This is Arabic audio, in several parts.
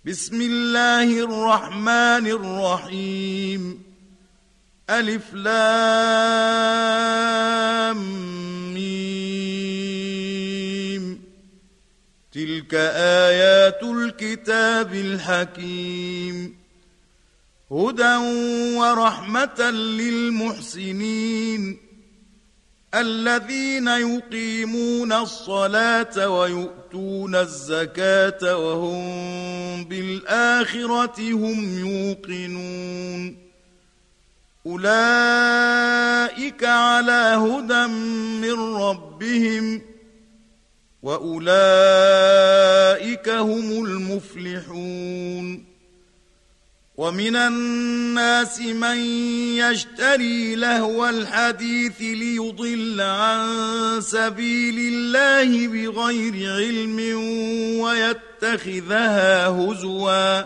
بسم الله الرحمن الرحيم. ألف لام ميم. تلك آيات الكتاب الحكيم، هدى ورحمة للمحسنين الذين يقيمون الصلاة ويؤتون الزكاة وهم بالآخرة هم يوقنون. أولئك على هدى من ربهم وأولئك هم المفلحون. ومن الناس من يشتري لهو الحديث ليضل عن سبيل الله بغير علم ويتخذها هزوا،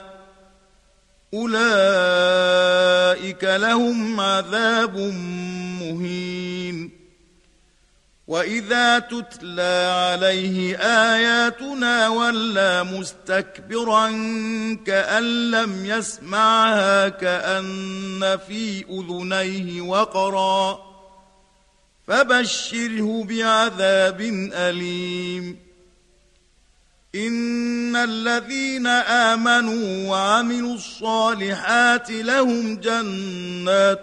أولئك لهم عذاب مهين. وإذا تتلى عليه آياتنا ولى مستكبرا كأن لم يسمعها كأن في أذنيه وقرا، فبشره بعذاب أليم. إن الذين آمنوا وعملوا الصالحات لهم جنات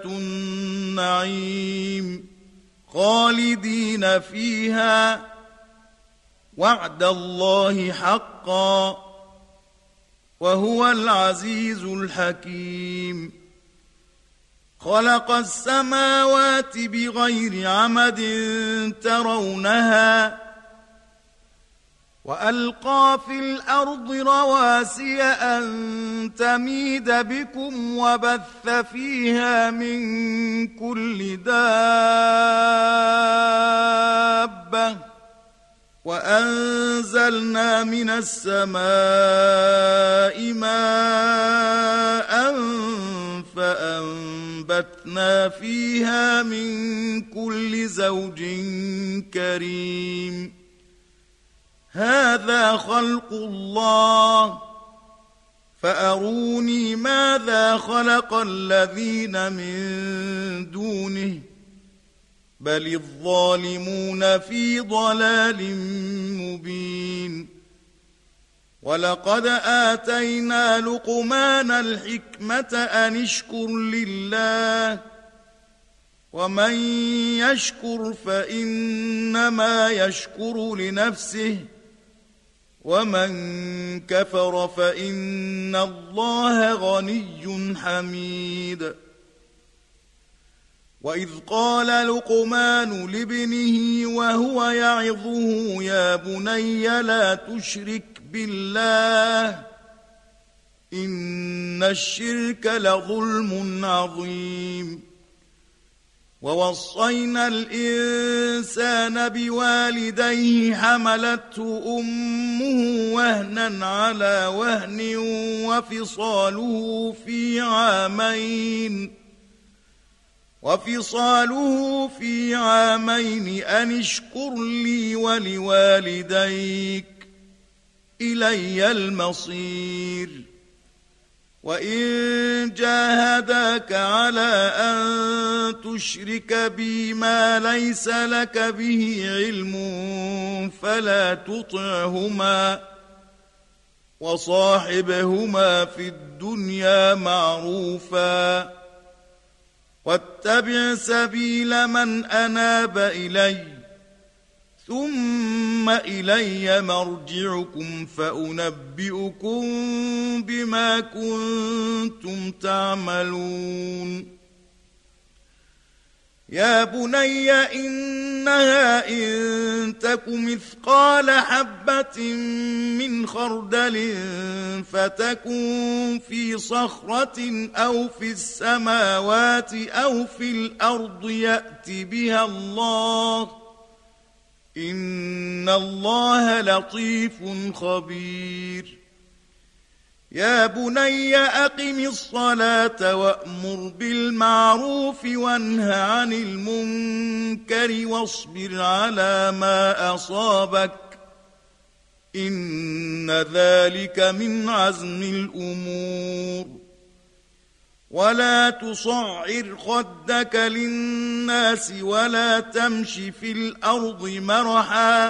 النعيم خالدين فيها، وعد الله حقا، وهو العزيز الحكيم. خلق السماوات بغير عمد ترونها، وألقى في الأرض رواسي أن تميد بكم وبث فيها من كل دابة، وأنزلنا من السماء ماء فأنبتنا فيها من كل زوج كريم. هذا خلق الله، فأروني ماذا خلق الذين من دونه، بل الظالمون في ضلال مبين. ولقد آتينا لقمان الحكمة أن اشكر لله، ومن يشكر فإنما يشكر لنفسه، ومن كفر فإن الله غني حميد. وإذ قال لقمان لابنه وهو يعظه يا بني لا تشرك بالله إن الشرك لظلم عظيم. ووصينا الإنسان بوالديه حملته أمه وهنا على وهن وفصاله في عامين أن اشكر لي ولوالديك إلي المصير. وإن جاهداك على أن تشرك بي ما ليس لك به علم فلا تطعهما، وصاحبهما في الدنيا معروفا، واتبع سبيل من أناب إلي، ثم إلي مرجعكم فأنبئكم بما كنتم تعملون. يا بني إنها إن تك مثقال حبة من خردل فتكن في صخرة أو في السماوات أو في الأرض يأت بها الله، إن الله لطيف خبير. يا بني أقم الصلاة وأمر بالمعروف وانه عن المنكر واصبر على ما أصابك، إن ذلك من عزم الأمور ولا تصعر خدك للناس ولا تمش في الأرض مرحا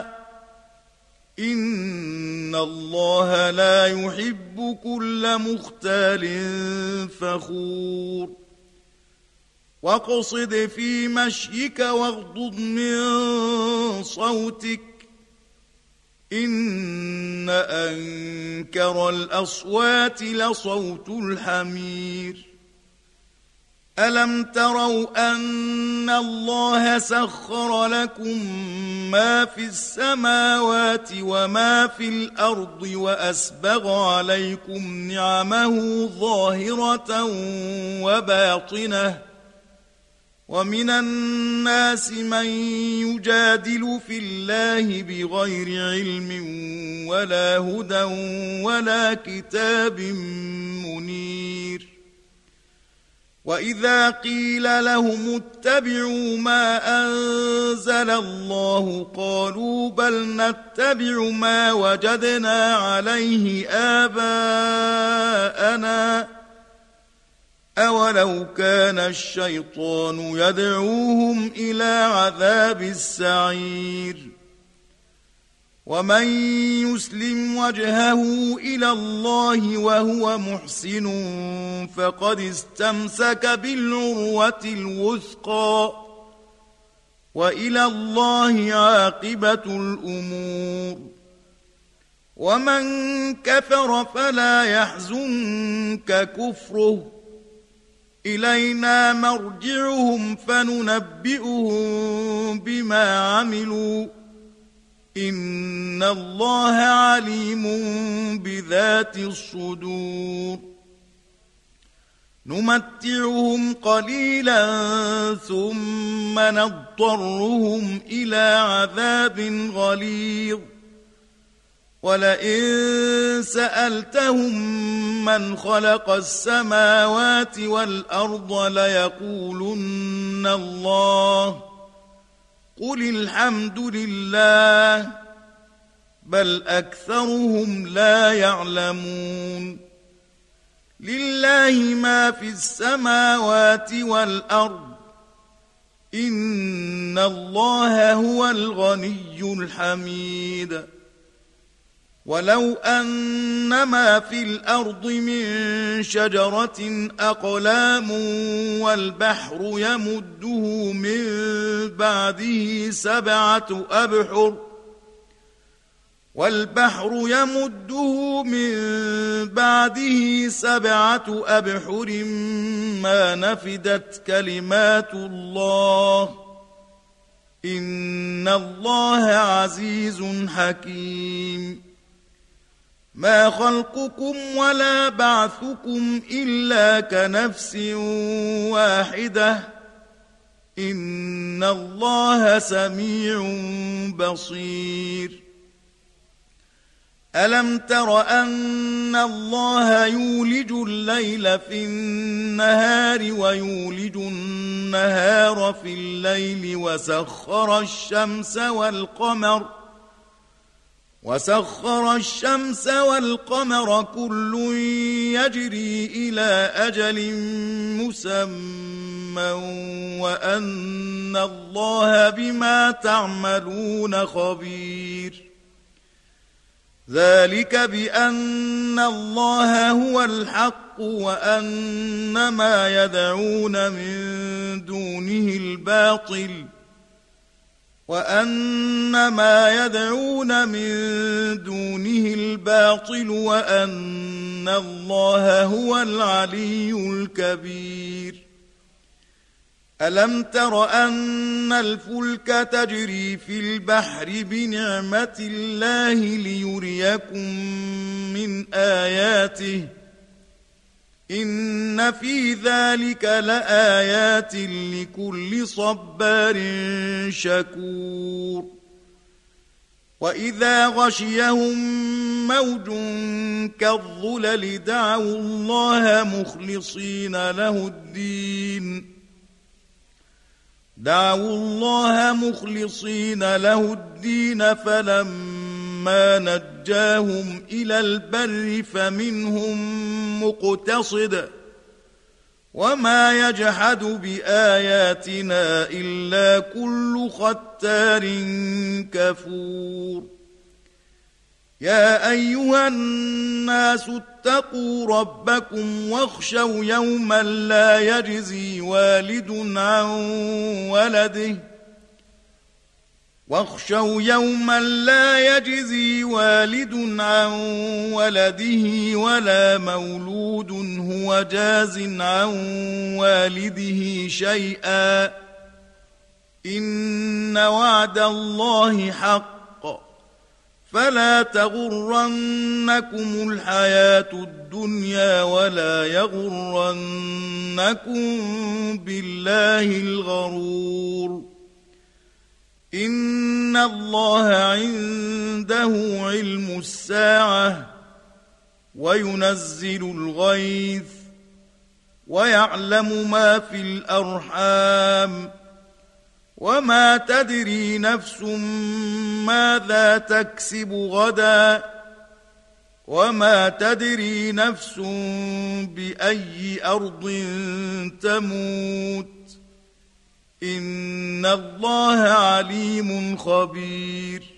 إن الله لا يحب كل مختال فخور واقصد في مشيك واغضض من صوتك إن أنكر الأصوات لصوت الحمير ألم تروا أن الله سخر لكم ما في السماوات وما في الأرض وأسبغ عليكم نعمه ظاهرة وباطنة ومن الناس من يجادل في الله بغير علم ولا هدى ولا كتاب منير وإذا قيل لهم اتبعوا ما أنزل الله قالوا بل نتبع ما وجدنا عليه آباءنا أولو كان الشيطان يدعوهم إلى عذاب السعير ومن يسلم وجهه إلى الله وهو محسن فقد استمسك بالعروة الوثقى وإلى الله عاقبة الأمور ومن كفر فلا يحزنك كفره إلينا مرجعهم فننبئهم بما عملوا إن الله عليم بذات الصدور نمتعهم قليلا ثم نضطرهم إلى عذاب غليظ ولئن سألتهم من خلق السماوات والأرض ليقولن الله قل الحمد لله بل أكثرهم لا يعلمون لله ما في السماوات والأرض إن الله هو الغني الحميد ولو أن ما في الأرض من شجرة أقلام والبحر يمده من بعده سبعة أبحر ما نفدت كلمات الله إن الله عزيز حكيم ما خلقكم ولا بعثكم إلا كنفس واحدة إن الله سميع بصير ألم تر أن الله يولج الليل في النهار ويولج النهار في الليل وسخر الشمس والقمر كل يجري إلى أجل مسمى وأن الله بما تعملون خبير ذلك بأن الله هو الحق وأن ما يدعون من دونه الباطل وأن الله هو العلي الكبير ألم تر أن الفلك تجري في البحر بنعمة الله ليريكم من آياته إن في ذلك لآيات لكل صبار شكور وإذا غشيهم موج كالظلل دعوا الله مخلصين له الدين فلما ونجاهم إلى البر فمنهم مقتصد وما يجحد بآياتنا إلا كل ختار كفور يا أيها الناس اتقوا ربكم واخشوا يوما لا يجزي والد عن ولده ولا مولود هو جاز عن والده شيئا إن وعد الله حق فلا تغرنكم الحياة الدنيا ولا يغرنكم بالله الغرور إن الله عنده علم الساعة وينزل الغيث ويعلم ما في الأرحام وما تدري نفس ماذا تكسب غدا وما تدري نفس بأي أرض تموت إن الله عليم خبير